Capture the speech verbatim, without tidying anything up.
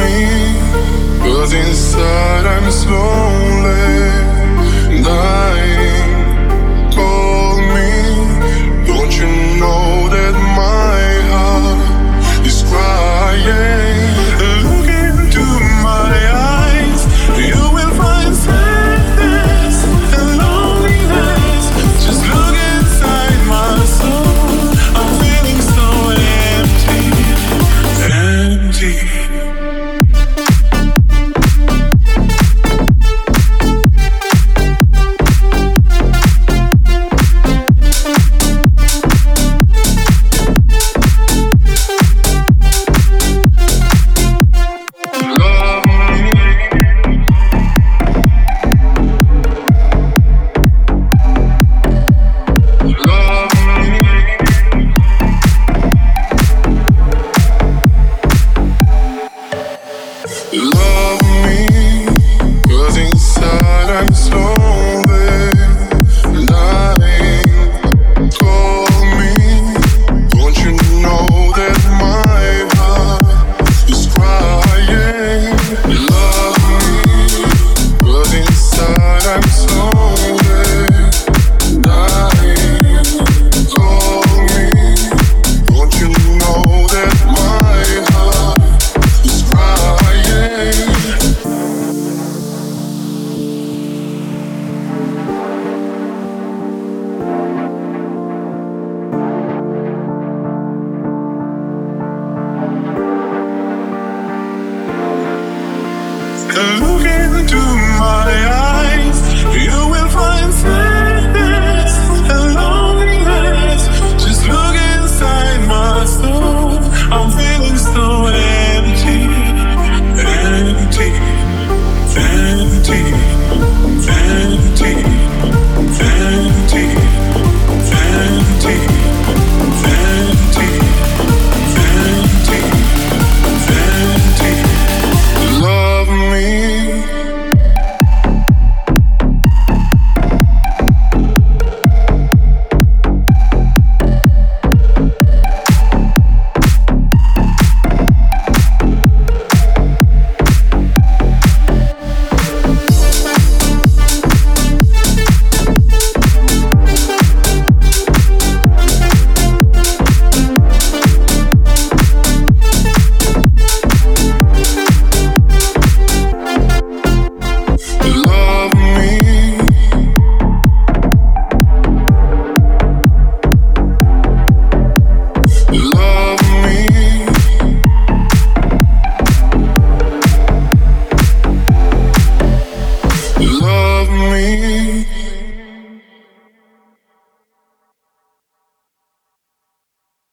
me, 'cause inside I'm slowly dying. Call me, don't you know that my heart is crying? Look into my eyes, you will find sadness and loneliness. Just look inside my soul, I'm feeling so empty, empty. Love me, 'cause inside I'm slowly dying. Call me, don't you know that my heart is crying? Love me, 'cause inside I'm slowly dying. Call me, don't you know that my heart is crying? Look into my eyes, you will find sadness and loneliness. Just look inside my soul, I'm feeling so empty, empty, empty, empty, empty, empty, empty, empty, empty. Love me. Love me, love me, love me.